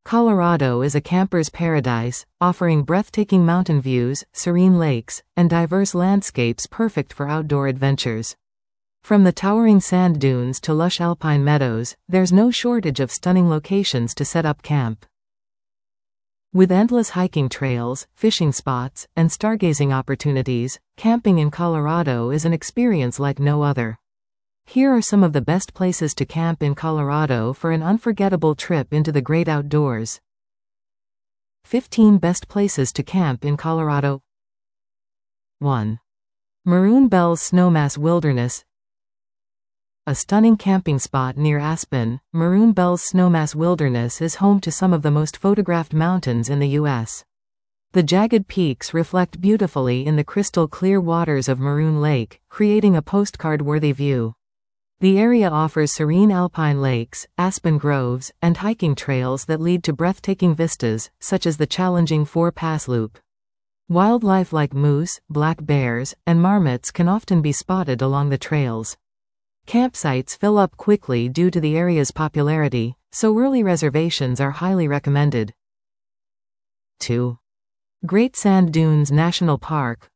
Colorado is a camper's paradise, offering breathtaking mountain views, serene lakes, and diverse landscapes perfect for outdoor adventures. From the towering sand dunes to lush alpine meadows, there's no shortage of stunning locations to set up camp. With endless hiking trails, fishing spots, and stargazing opportunities, camping in Colorado is an experience like no other. Here are some of the best places to camp in Colorado for an unforgettable trip into the great outdoors. 15 Best Places to Camp in Colorado. 1. Maroon Bells Snowmass Wilderness. A stunning camping spot near Aspen, Maroon Bells Snowmass Wilderness is home to some of the most photographed mountains in the U.S. The jagged peaks reflect beautifully in the crystal clear waters of Maroon Lake, creating a postcard-worthy view. The area offers serene alpine lakes, aspen groves, and hiking trails that lead to breathtaking vistas, such as the challenging Four Pass Loop. Wildlife like moose, black bears, and marmots can often be spotted along the trails. Campsites fill up quickly due to the area's popularity, so early reservations are highly recommended. 2. Great Sand Dunes National Park.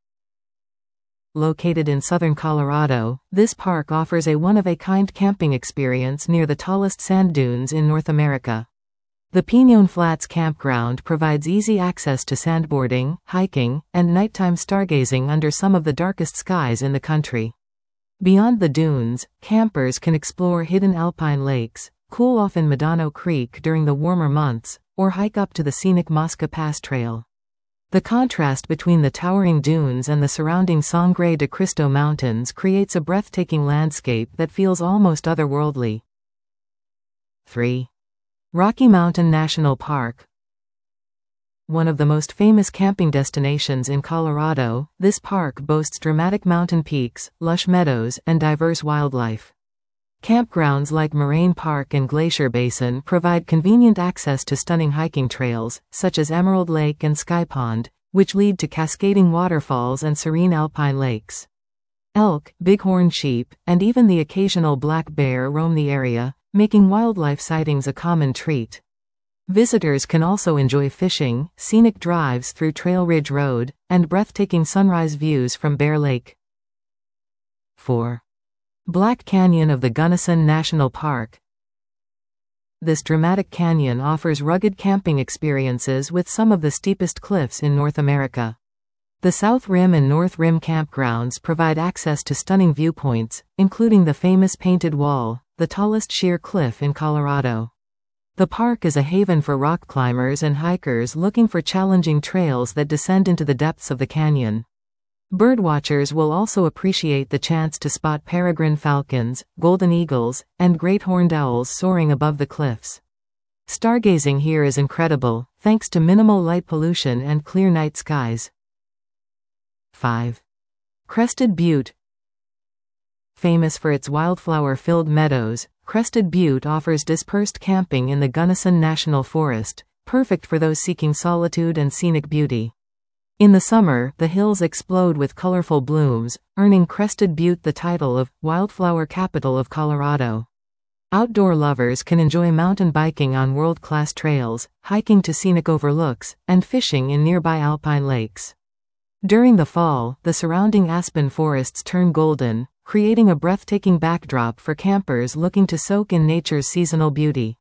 Located in southern Colorado, this park offers a one-of-a-kind camping experience near the tallest sand dunes in North America. The Piñon Flats Campground provides easy access to sandboarding, hiking, and nighttime stargazing under some of the darkest skies in the country. Beyond the dunes, campers can explore hidden alpine lakes, cool off in Medano Creek during the warmer months, or hike up to the scenic Mosca Pass Trail. The contrast between the towering dunes and the surrounding Sangre de Cristo Mountains creates a breathtaking landscape that feels almost otherworldly. 3. Rocky Mountain National Park. One of the most famous camping destinations in Colorado, this park boasts dramatic mountain peaks, lush meadows, and diverse wildlife. Campgrounds like Moraine Park and Glacier Basin provide convenient access to stunning hiking trails, such as Emerald Lake and Sky Pond, which lead to cascading waterfalls and serene alpine lakes. Elk, bighorn sheep, and even the occasional black bear roam the area, making wildlife sightings a common treat. Visitors can also enjoy fishing, scenic drives through Trail Ridge Road, and breathtaking sunrise views from Bear Lake. 4. Black Canyon of the Gunnison National Park. This dramatic canyon offers rugged camping experiences with some of the steepest cliffs in North America. The South Rim and North Rim campgrounds provide access to stunning viewpoints, including the famous Painted Wall, the tallest sheer cliff in Colorado. The park is a haven for rock climbers and hikers looking for challenging trails that descend into the depths of the canyon. Birdwatchers will also appreciate the chance to spot peregrine falcons, golden eagles, and great horned owls soaring above the cliffs. Stargazing here is incredible, thanks to minimal light pollution and clear night skies. 5. Crested Butte. Famous for its wildflower-filled meadows, Crested Butte offers dispersed camping in the Gunnison National Forest, perfect for those seeking solitude and scenic beauty. In the summer, the hills explode with colorful blooms, earning Crested Butte the title of Wildflower Capital of Colorado. Outdoor lovers can enjoy mountain biking on world-class trails, hiking to scenic overlooks, and fishing in nearby alpine lakes. During the fall, the surrounding aspen forests turn golden, creating a breathtaking backdrop for campers looking to soak in nature's seasonal beauty.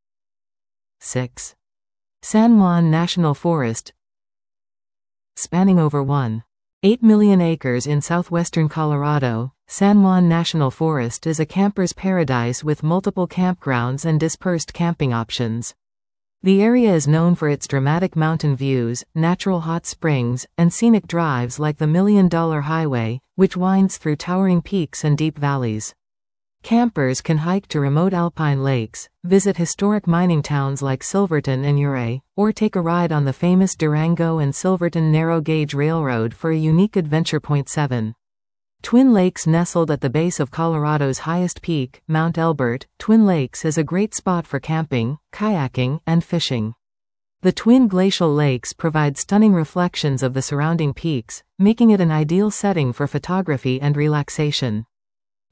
6. San Juan National Forest. Spanning over 1.8 million acres in southwestern Colorado, San Juan National Forest is a camper's paradise with multiple campgrounds and dispersed camping options. The area is known for its dramatic mountain views, natural hot springs, and scenic drives like the Million Dollar Highway, which winds through towering peaks and deep valleys. Campers can hike to remote alpine lakes, visit historic mining towns like Silverton and Ouray, or take a ride on the famous Durango and Silverton Narrow Gauge Railroad for a unique adventure. 7. Twin Lakes. Nestled at the base of Colorado's highest peak, Mount Elbert, Twin Lakes is a great spot for camping, kayaking, and fishing. The twin glacial lakes provide stunning reflections of the surrounding peaks, making it an ideal setting for photography and relaxation.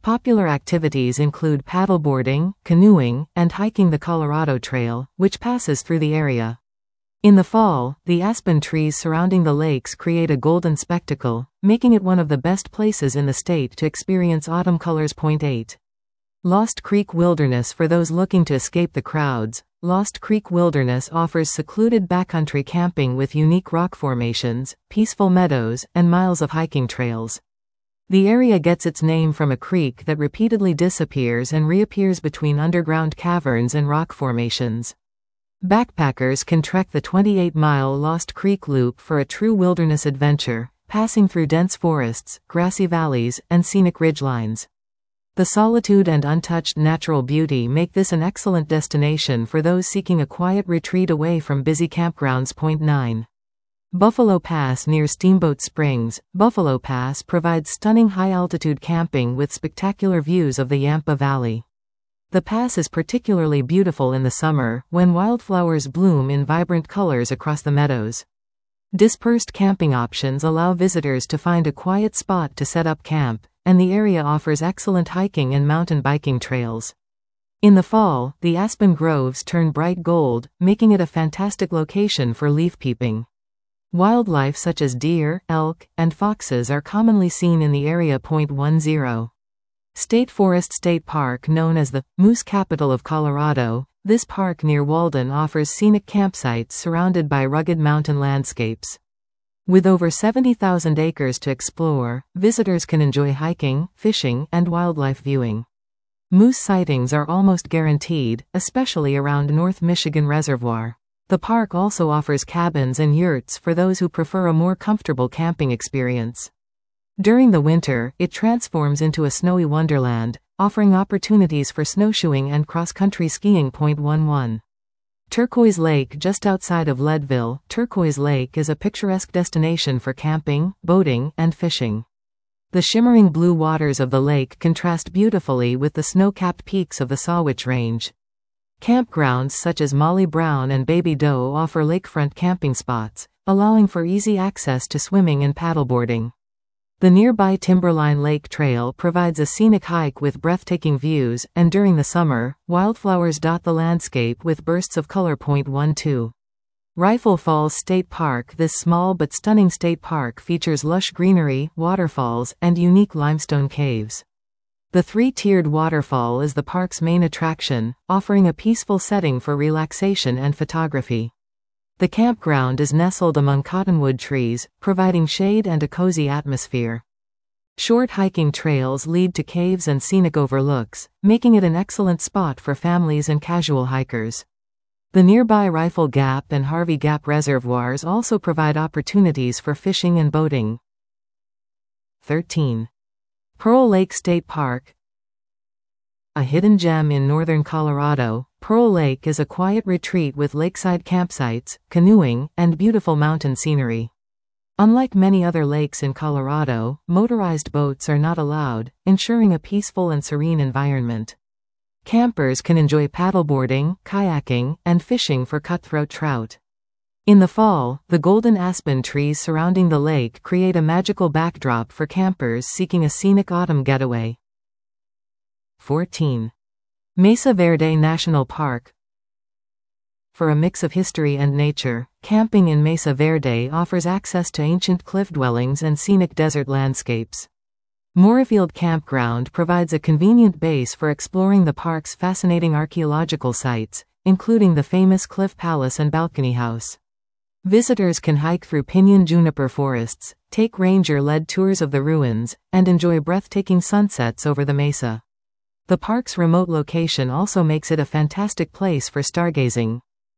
Popular activities include paddleboarding, canoeing, and hiking the Colorado Trail, which passes through the area. In the fall, the aspen trees surrounding the lakes create a golden spectacle, making it one of the best places in the state to experience autumn colors. 8. Lost Creek Wilderness. For those looking to escape the crowds, Lost Creek Wilderness offers secluded backcountry camping with unique rock formations, peaceful meadows, and miles of hiking trails. The area gets its name from a creek that repeatedly disappears and reappears between underground caverns and rock formations. Backpackers can trek the 28-mile Lost Creek Loop for a true wilderness adventure, passing through dense forests, grassy valleys, and scenic ridgelines. The solitude and untouched natural beauty make this an excellent destination for those seeking a quiet retreat away from busy campgrounds. 9. Buffalo Pass. Near Steamboat Springs, Buffalo Pass provides stunning high-altitude camping with spectacular views of the Yampa Valley. The pass is particularly beautiful in the summer, when wildflowers bloom in vibrant colors across the meadows. Dispersed camping options allow visitors to find a quiet spot to set up camp, and the area offers excellent hiking and mountain biking trails. In the fall, the aspen groves turn bright gold, making it a fantastic location for leaf peeping. Wildlife such as deer, elk, and foxes are commonly seen in the area. 10. State Forest State Park. Known as the Moose Capital of Colorado, this park near Walden offers scenic campsites surrounded by rugged mountain landscapes. With over 70,000 acres to explore, visitors can enjoy hiking, fishing, and wildlife viewing. Moose sightings are almost guaranteed, especially around North Michigan Reservoir. The park also offers cabins and yurts for those who prefer a more comfortable camping experience. During the winter, it transforms into a snowy wonderland, offering opportunities for snowshoeing and cross-country skiing. 11. Turquoise Lake. Just outside of Leadville, Turquoise Lake is a picturesque destination for camping, boating, and fishing. The shimmering blue waters of the lake contrast beautifully with the snow-capped peaks of the Sawatch Range. Campgrounds such as Molly Brown and Baby Doe offer lakefront camping spots, allowing for easy access to swimming and paddleboarding. The nearby Timberline Lake Trail provides a scenic hike with breathtaking views, and during the summer, wildflowers dot the landscape with bursts of color. 12. Rifle Falls State Park. This small but stunning state park features lush greenery, waterfalls, and unique limestone caves. The three-tiered waterfall is the park's main attraction, offering a peaceful setting for relaxation and photography. The campground is nestled among cottonwood trees, providing shade and a cozy atmosphere. Short hiking trails lead to caves and scenic overlooks, making it an excellent spot for families and casual hikers. The nearby Rifle Gap and Harvey Gap reservoirs also provide opportunities for fishing and boating. 13. Pearl Lake State Park. A hidden gem in northern Colorado, Pearl Lake is a quiet retreat with lakeside campsites, canoeing, and beautiful mountain scenery. Unlike many other lakes in Colorado, motorized boats are not allowed, ensuring a peaceful and serene environment. Campers can enjoy paddleboarding, kayaking, and fishing for cutthroat trout. In the fall, the golden aspen trees surrounding the lake create a magical backdrop for campers seeking a scenic autumn getaway. 14. Mesa Verde National Park. For a mix of history and nature, camping in Mesa Verde offers access to ancient cliff dwellings and scenic desert landscapes. Moorfield Campground provides a convenient base for exploring the park's fascinating archaeological sites, including the famous Cliff Palace and Balcony House. Visitors can hike through pinyon juniper forests, take ranger-led tours of the ruins, and enjoy breathtaking sunsets over the mesa. The park's remote location also makes it a fantastic place for stargazing.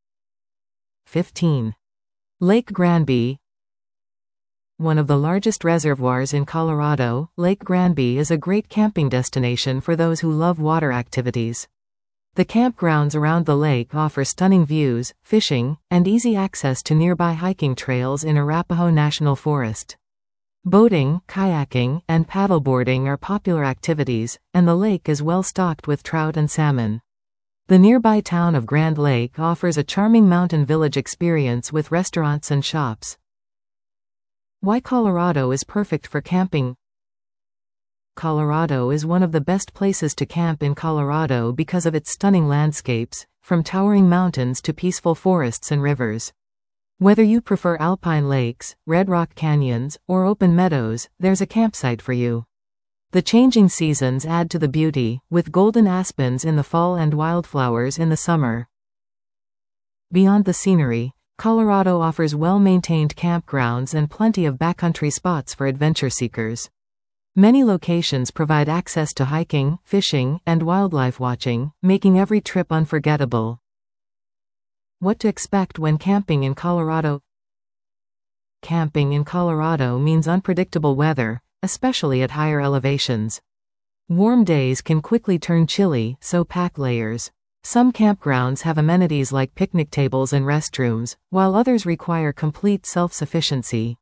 15. Lake Granby. One of the largest reservoirs in Colorado, Lake Granby is a great camping destination for those who love water activities. The campgrounds around the lake offer stunning views, fishing, and easy access to nearby hiking trails in Arapahoe National Forest. Boating, kayaking, and paddleboarding are popular activities, and the lake is well stocked with trout and salmon. The nearby town of Grand Lake offers a charming mountain village experience with restaurants and shops. Why Colorado is perfect for camping. Colorado is one of the best places to camp in Colorado because of its stunning landscapes, from towering mountains to peaceful forests and rivers. Whether you prefer alpine lakes, red rock canyons, or open meadows, there's a campsite for you. The changing seasons add to the beauty, with golden aspens in the fall and wildflowers in the summer. Beyond the scenery, Colorado offers well-maintained campgrounds and plenty of backcountry spots for adventure seekers. Many locations provide access to hiking, fishing, and wildlife watching, making every trip unforgettable. What to expect when camping in Colorado? Camping in Colorado means unpredictable weather, especially at higher elevations. Warm days can quickly turn chilly, so pack layers. Some campgrounds have amenities like picnic tables and restrooms, while others require complete self-sufficiency.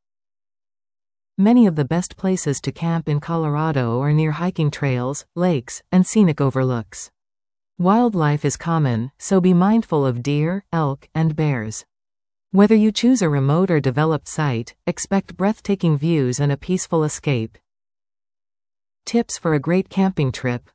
Many of the best places to camp in Colorado are near hiking trails, lakes, and scenic overlooks. Wildlife is common, so be mindful of deer, elk, and bears. Whether you choose a remote or developed site, expect breathtaking views and a peaceful escape. Tips for a great camping trip.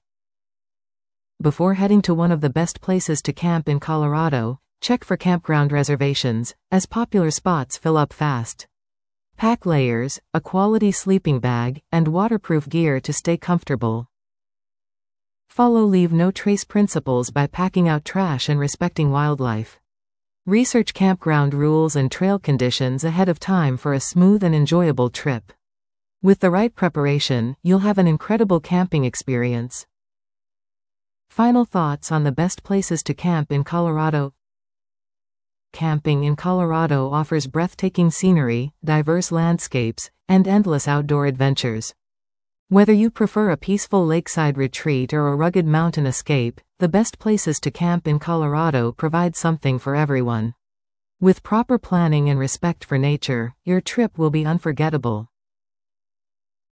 Before heading to one of the best places to camp in Colorado, check for campground reservations, as popular spots fill up fast. Pack layers, a quality sleeping bag, and waterproof gear to stay comfortable. Follow leave no trace principles by packing out trash and respecting wildlife. Research campground rules and trail conditions ahead of time for a smooth and enjoyable trip. With the right preparation, you'll have an incredible camping experience. Final thoughts on the best places to camp in Colorado. Camping in Colorado offers breathtaking scenery, diverse landscapes, and endless outdoor adventures. Whether you prefer a peaceful lakeside retreat or a rugged mountain escape, the best places to camp in Colorado provide something for everyone. With proper planning and respect for nature, your trip will be unforgettable.